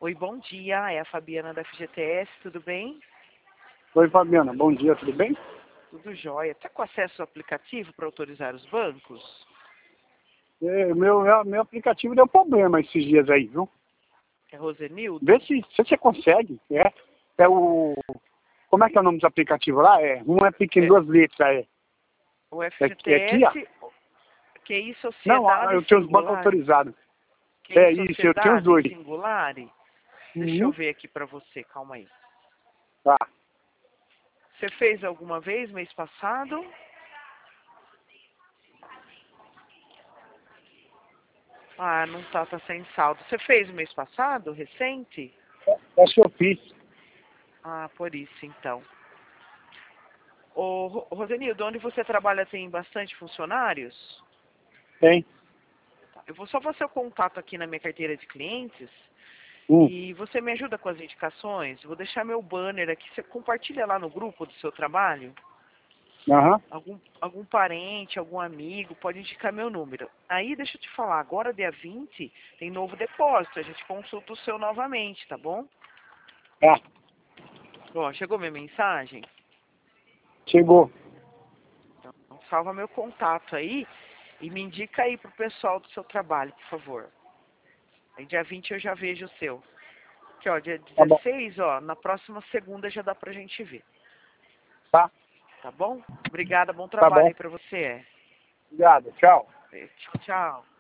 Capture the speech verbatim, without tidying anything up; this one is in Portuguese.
Oi, bom dia. É a Fabiana da F G T S, tudo bem? Oi, Fabiana. Bom dia, tudo bem? Tudo jóia. Está com acesso ao aplicativo para autorizar os bancos? É, meu, meu, meu aplicativo deu problema esses dias aí, viu? É Rosenildo? Vê se, se você consegue. É, é o... Como é que é o nome dos aplicativos lá? É, um é pequeno, É. duas letras. É, O é, é aqui, ó. F G T S, Q I Não, ah, Sociedade eu tenho os bancos Singular. autorizados. Q I É isso, eu tenho os Sociedade dois. Singular. Deixa eu Uhum. ver aqui para você, calma aí. Tá. Você fez alguma vez mês passado? Ah, não tá, tá sem saldo. Você fez mês passado, recente? Acho que eu fiz. Ah, por isso então. Ô, Ro- Rosenildo, onde você trabalha tem bastante funcionários? Tem. Tá, eu vou só fazer o contato aqui na minha carteira de clientes Hum. e você me ajuda com as indicações. Vou deixar meu banner aqui. Você compartilha lá no grupo do seu trabalho? Aham. Algum, algum parente, algum amigo, pode indicar meu número. Aí, deixa eu te falar, agora dia vinte tem novo depósito. A gente consulta o seu novamente, tá bom? Tá. Ó, chegou minha mensagem? Chegou. Então, salva meu contato aí e me indica aí pro pessoal do seu trabalho, por favor. Aí dia vinte eu já vejo o seu. Aqui, ó, dia Tá bom. dezesseis, ó, na próxima segunda já dá pra gente ver. Tá. Tá bom? Obrigada, bom Tá trabalho bom. aí pra você. Obrigado. Tchau. É, tchau, tchau.